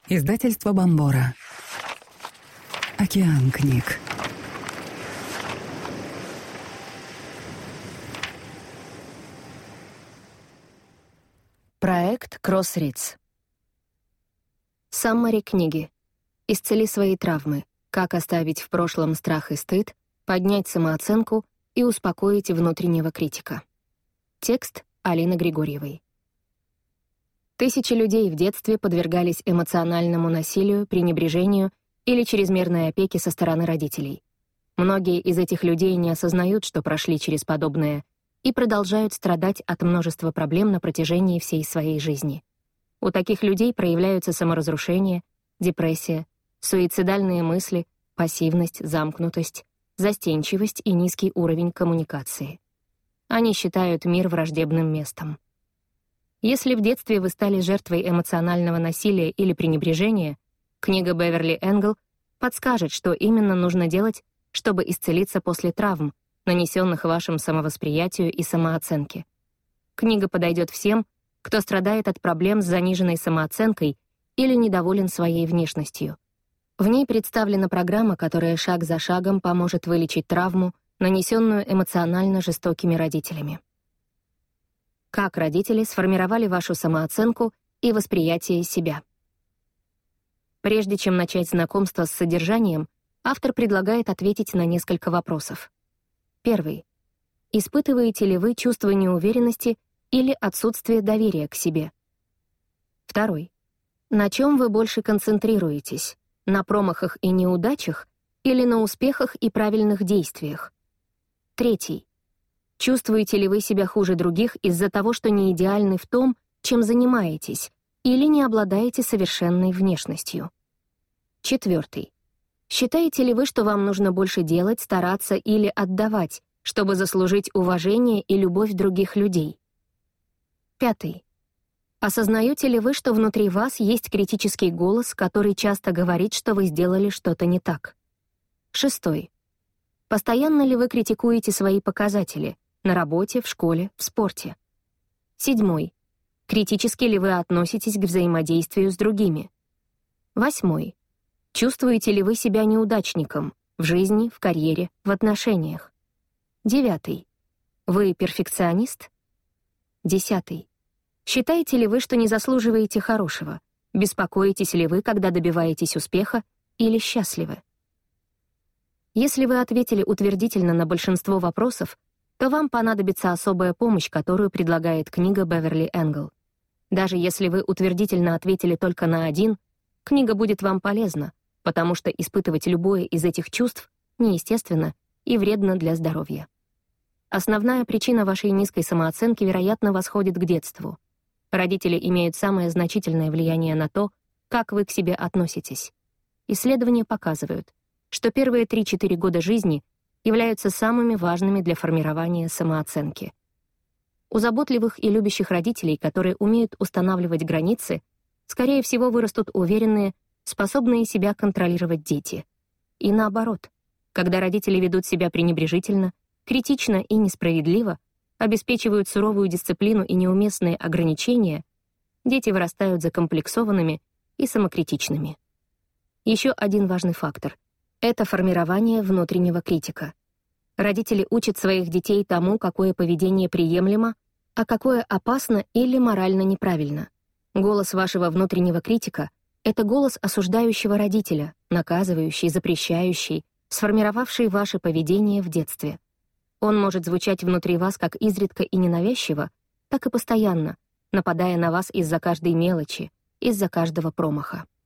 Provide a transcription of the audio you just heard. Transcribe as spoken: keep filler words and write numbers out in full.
Издательство Бомбора. Океан книг. Проект Кроссридс. Саммари книги. Исцели свои травмы. Как оставить в прошлом страх и стыд, поднять самооценку и успокоить внутреннего критика. Текст Алины Григорьевой. Тысячи людей в детстве подвергались эмоциональному насилию, пренебрежению или чрезмерной опеке со стороны родителей. Многие из этих людей не осознают, что прошли через подобное, и продолжают страдать от множества проблем на протяжении всей своей жизни. У таких людей проявляются саморазрушение, депрессия, суицидальные мысли, пассивность, замкнутость, застенчивость и низкий уровень коммуникации. Они считают мир враждебным местом. Если в детстве вы стали жертвой эмоционального насилия или пренебрежения, книга Беверли Энгл подскажет, что именно нужно делать, чтобы исцелиться после травм, нанесенных вашим самовосприятию и самооценке. Книга подойдет всем, кто страдает от проблем с заниженной самооценкой или недоволен своей внешностью. В ней представлена программа, которая шаг за шагом поможет вылечить травму, нанесенную эмоционально жестокими родителями. Как родители сформировали вашу самооценку и восприятие себя. Прежде чем начать знакомство с содержанием, автор предлагает ответить на несколько вопросов. Первый. Испытываете ли вы чувство неуверенности или отсутствие доверия к себе? Второй. На чем вы больше концентрируетесь? На промахах и неудачах или на успехах и правильных действиях? Третий. Чувствуете ли вы себя хуже других из-за того, что не идеальны в том, чем занимаетесь, или не обладаете совершенной внешностью? Четвертый. Считаете ли вы, что вам нужно больше делать, стараться или отдавать, чтобы заслужить уважение и любовь других людей? Пятый. Осознаете ли вы, что внутри вас есть критический голос, который часто говорит, что вы сделали что-то не так? Шестой. Постоянно ли вы критикуете свои показатели на работе, в школе, в спорте? Седьмой. Критически ли вы относитесь к взаимодействию с другими? Восьмой. Чувствуете ли вы себя неудачником в жизни, в карьере, в отношениях? Девятый. Вы перфекционист? Десятый. Считаете ли вы, что не заслуживаете хорошего? Беспокоитесь ли вы, когда добиваетесь успеха, или счастливы? Если вы ответили утвердительно на большинство вопросов, то вам понадобится особая помощь, которую предлагает книга Беверли Энгл. Даже если вы утвердительно ответили только на один, книга будет вам полезна, потому что испытывать любое из этих чувств неестественно и вредно для здоровья. Основная причина вашей низкой самооценки, вероятно, восходит к детству. Родители имеют самое значительное влияние на то, как вы к себе относитесь. Исследования показывают, что первые три-четыре года жизни являются самыми важными для формирования самооценки. У заботливых и любящих родителей, которые умеют устанавливать границы, скорее всего, вырастут уверенные, способные себя контролировать дети. И наоборот, когда родители ведут себя пренебрежительно, критично и несправедливо, обеспечивают суровую дисциплину и неуместные ограничения, дети вырастают закомплексованными и самокритичными. Еще один важный фактор — это формирование внутреннего критика. Родители учат своих детей тому, какое поведение приемлемо, а какое опасно или морально неправильно. Голос вашего внутреннего критика — это голос осуждающего родителя, наказывающий, запрещающий, сформировавший ваше поведение в детстве. Он может звучать внутри вас как изредка и ненавязчиво, так и постоянно, нападая на вас из-за каждой мелочи, из-за каждого промаха.